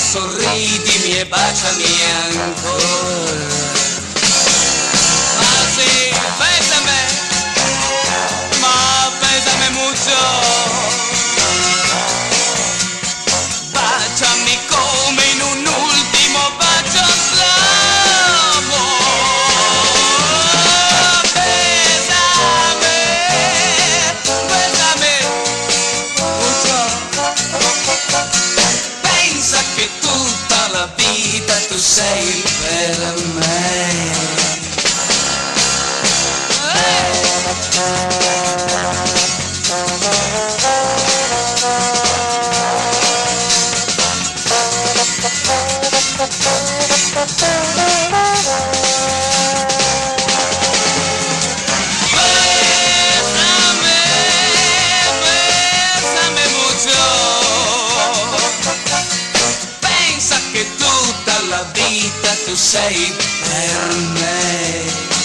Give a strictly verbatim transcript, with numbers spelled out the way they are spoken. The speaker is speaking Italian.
sorridimi e baciami ancora. Ah sì, bésame, ma bésame mucho. Baciami come in un ultimo bacio slow-mo. Bésame, bésame mucho. Pensa che tutta la vita tu sei per me. Bésame, bésame mucho. Pensa che tutta la vita tu sei per me.